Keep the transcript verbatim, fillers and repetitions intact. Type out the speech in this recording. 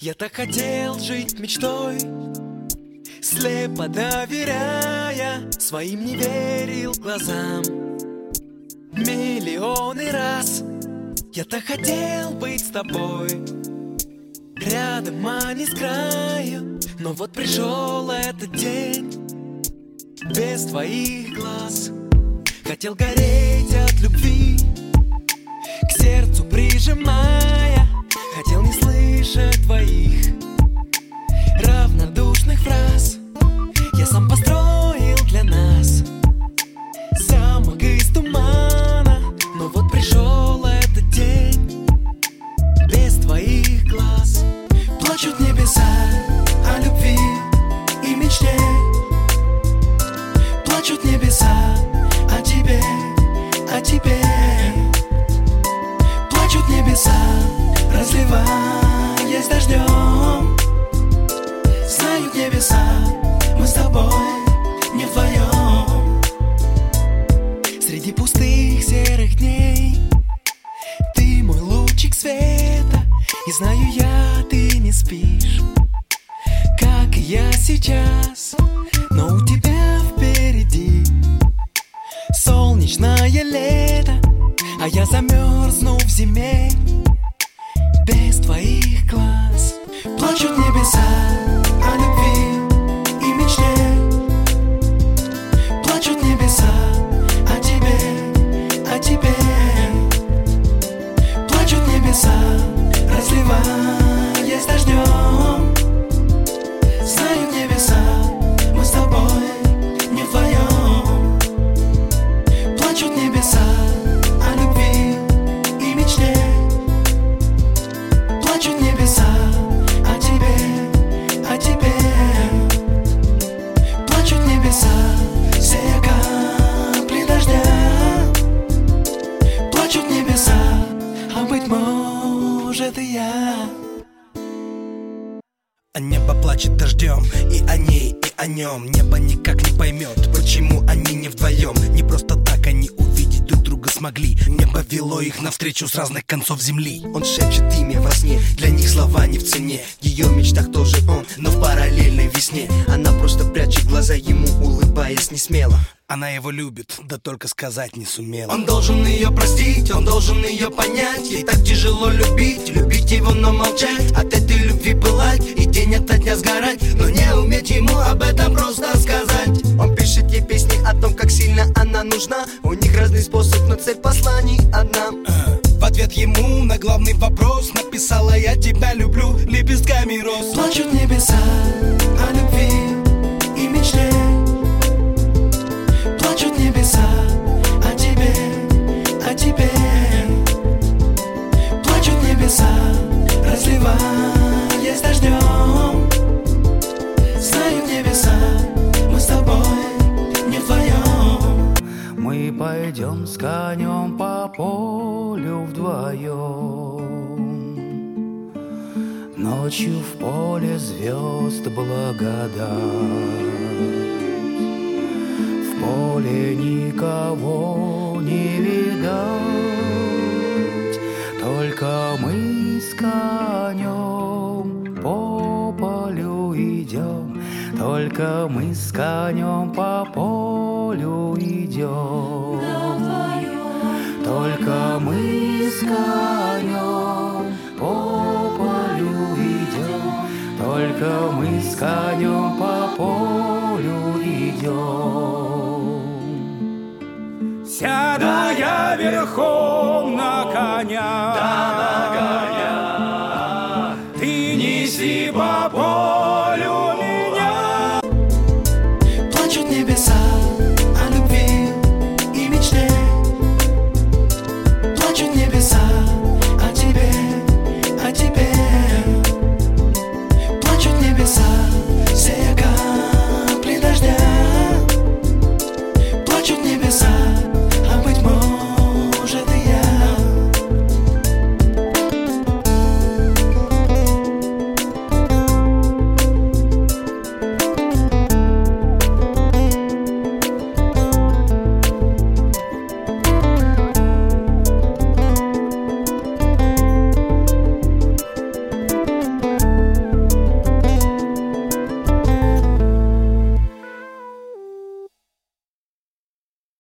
Я так хотел жить мечтой, слепо доверяя, своим не верил глазам. Миллионы раз я так хотел быть с тобой, рядом, а не с краю. Но вот пришел этот день без твоих глаз. Хотел гореть от любви, к сердцу прижимая. Хотел не слышать твоих равнодушных фраз. Я сам построил для нас замок из тумана. Но вот пришел этот день без твоих глаз. Плачут небеса о любви и мечте. Плачут небеса о тебе, о тебе. Плачут небеса, разливаясь дождем. Знают небеса, мы с тобой не вдвоем. Среди пустых серых дней ты мой лучик света. И знаю я, ты не спишь, как и я сейчас. Но у тебя впереди солнечное лето, а я замерзну в зиме без твоих глаз. Плачут небеса о любви и мечте. Плачут небеса о тебе, о тебе. Плачут небеса, разливаясь дождем. Знают небеса, мы с тобой не вдвоем. Плачут небеса о любви и мечте. Плачут небеса о тебе, о тебе. Плачут небеса, все капли дождя. Плачут небеса, а быть может и я. А небо плачет дождем, и о ней, и о нем. Небо никак не поймет, почему они не вдвоем. Не просто так они увидеть друг друга смогли. Небо вело их навстречу с разных концов земли. Он шепчет имя во сне, для них слова не в цене. В ее мечтах тоже он, но в параллельной весне. Она просто прячет глаза ему, улыбаясь не смело. Она его любит, да только сказать не сумела. Он должен ее простить, он должен ее понять. Ей так тяжело любить, любить его, но молчать. От этой любви пылать и день ото дня сгорать, но не уметь ему об этом просто сказать. Он пишет ей песни о том, как сильно она нужна. У них разный способ, но цель посланий одна. В ответ ему на главный вопрос написала: я тебя люблю лепестками роз. Плачут небеса о любви и мечте. Плачут небеса о тебе, о тебе. Плачут небеса, разливаясь дождем. Знают небеса, мы с тобой не вдвоем. Мы пойдем с конем по полю вдвоем. Ночью в поле звезд благодать. В поле никого не видать, только мы с конем по полю идем. Только мы с конем по полю идем. Только мы с конем по полю идем. Только мы с конем по полю идем. Сяду я верхом на коня.